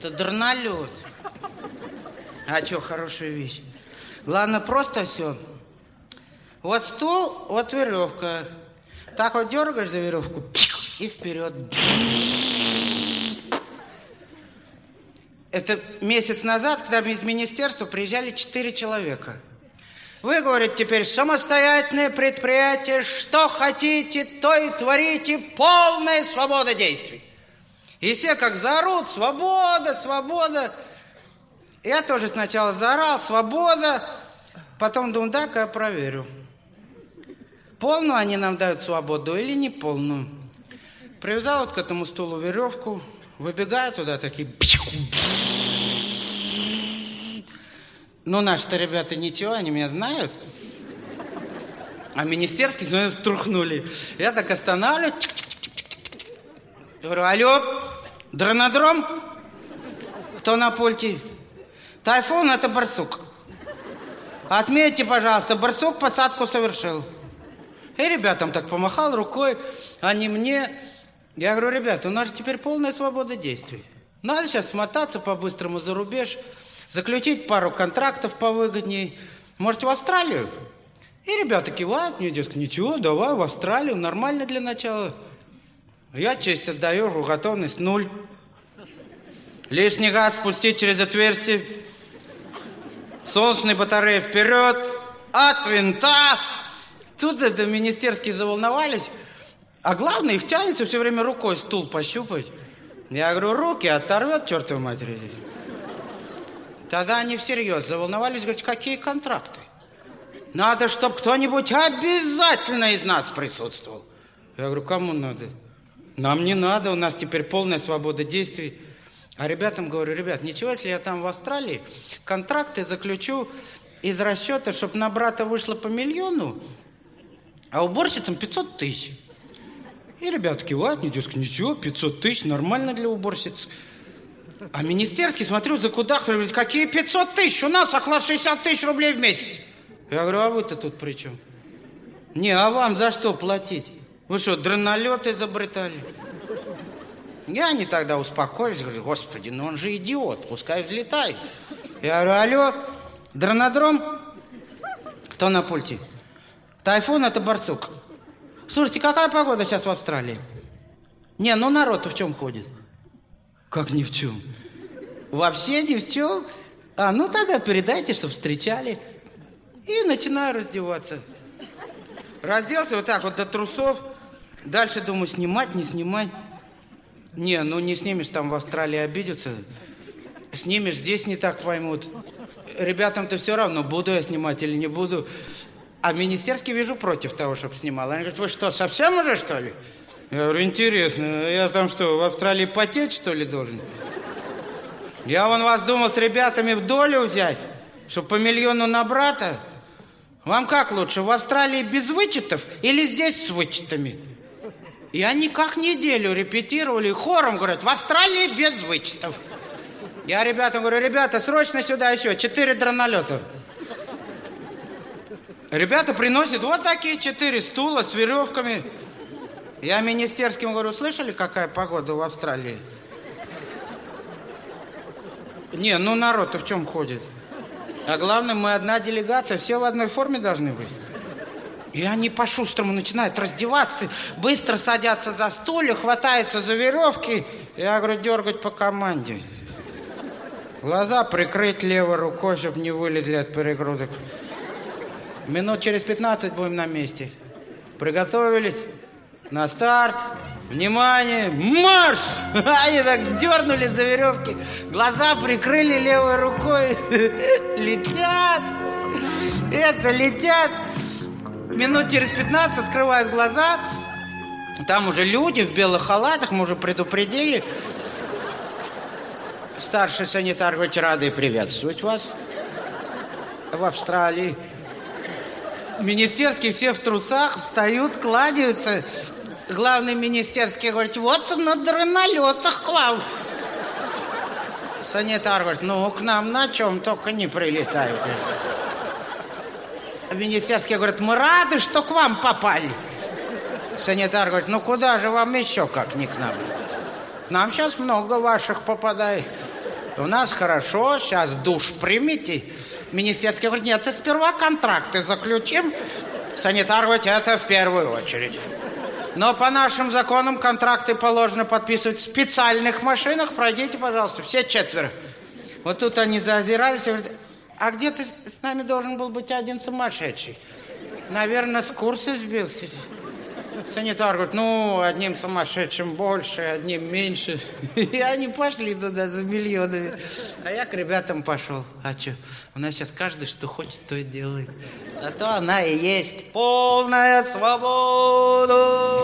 Это дрнолет. А что, хорошая вещь. Главное, просто все. Вот стул, вот веревка. Так вот дергаешь за веревку и вперед. Это месяц назад, когда из министерства приезжали 4 человека. Вы, говорите, теперь самостоятельное предприятие, что хотите, то и творите, полная свобода действий. И все как заорут: свобода, свобода. Я тоже сначала заорал: свобода, потом думаю, дай-ка я проверю, полную они нам дают свободу или не полную. Привязал вот к этому стулу веревку, выбегаю туда, такие... Ну, наши-то ребята ничего, они меня знают. А министерские, наверное, струхнули. Я так останавливаюсь. Говорю: алло, дронодром? Кто на пульте? Тайфун, это барсук. Отметьте, пожалуйста, барсук посадку совершил. И ребятам так помахал рукой, они мне. Я говорю: ребята, у нас же теперь полная свобода действий. Надо сейчас смотаться по-быстрому за рубеж, заключить пару контрактов повыгодней. Может, в Австралию? И ребята кивают мне, дескать, ничего, давай в Австралию, нормально для начала. Я честь отдаю, готовность 0. Лишний газ спустить через отверстие. Солнечные батареи вперед, от винта. Тут это министерские заволновались. А главное, их тянется все время рукой стул пощупать. Я говорю: руки оторвет, чертовой матери. Тогда они всерьез заволновались, говорят: какие контракты? Надо, чтобы кто-нибудь обязательно из нас присутствовал. Я говорю: кому надо? Нам не надо, у нас теперь полная свобода действий. А ребятам говорю: ребят, ничего, если я там в Австралии контракты заключу из расчета, чтобы на брата вышло по 1 миллиону, а уборщицам 500 тысяч. И ребята кивают, мне, дескать, ничего, 500 тысяч, нормально для уборщиц. А министерский, смотрю, закудахтал, говорит: какие 500 тысяч? У нас оклад 60 тысяч рублей в месяц. Я говорю: а вы-то тут при чем? Не, а вам за что платить? Вы что, дронолет изобретали? И они тогда успокоились, говорят: господи, ну он же идиот, пускай взлетает. Я говорю: алло, дронодром? Кто на пульте? Тайфун, это барсук. Слушайте, какая погода сейчас в Австралии? Не, ну народ-то в чем ходит? Как ни в чем? Вообще ни в чем? А, ну тогда передайте, что встречали. И начинаю раздеваться. Разделся вот так вот до трусов. Дальше думаю, снимать, не снимать. Не, ну не снимешь, там в Австралии обидятся. Снимешь, здесь не так поймут. Ребятам-то все равно, буду я снимать или не буду. А министерский, вижу, против того, чтобы снимал. Они говорят: вы что, совсем уже, что ли? Я говорю: интересно, я там что, в Австралии потеть, что ли, должен? Я вон вас думал с ребятами в долю взять, чтобы по 1 миллиону на брата. Вам как лучше, в Австралии без вычетов или здесь с вычетами? И они как неделю репетировали, хором говорят: в Австралии без вычетов. Я ребятам говорю: ребята, срочно сюда еще 4 дронолета. Ребята приносят вот такие 4 стула с веревками. Я министерским говорю: слышали, какая погода в Австралии? Не, ну народ-то в чем ходит? А главное, мы одна делегация, все в одной форме должны быть. И они по-шустрому начинают раздеваться, быстро садятся за стулья, хватаются за веревки. Я говорю: дергать по команде. Глаза прикрыть левой рукой, чтобы не вылезли от перегрузок. Минут через 15 будем на месте. Приготовились. На старт. Внимание. Марш! Они так дернули за веревки. Глаза прикрыли левой рукой. Летят. Это летят. Минут через 15 открывают глаза. Там уже люди в белых халатах. Мы уже предупредили. Старший санитар говорит: рады приветствовать вас в Австралии. Министерские все в трусах встают, кладаются. Главный министерский говорит: вот на дронолетах к вам. Санитар говорит: ну, к нам на чем только не прилетают. Министерский говорит: мы рады, что к вам попали. Санитар говорит: ну, куда же вам еще, как не к нам? К нам сейчас много ваших попадает. У нас хорошо, сейчас душ примите. Министерский говорит, нет, ты сперва контракты заключим. Санитар говорит, это в первую очередь. Но по нашим законам контракты положено подписывать в специальных машинах. Пройдите, пожалуйста, все 4. Вот тут они заозирались и говорят, а где-то с нами должен был быть один сумасшедший. Наверное, с курса сбился. Санитар говорит, ну, одним сумасшедшим больше, одним меньше. И они пошли туда за миллионами. А я к ребятам пошел. А что, у нас сейчас каждый, что хочет, то и делает. А то она и есть полная свобода.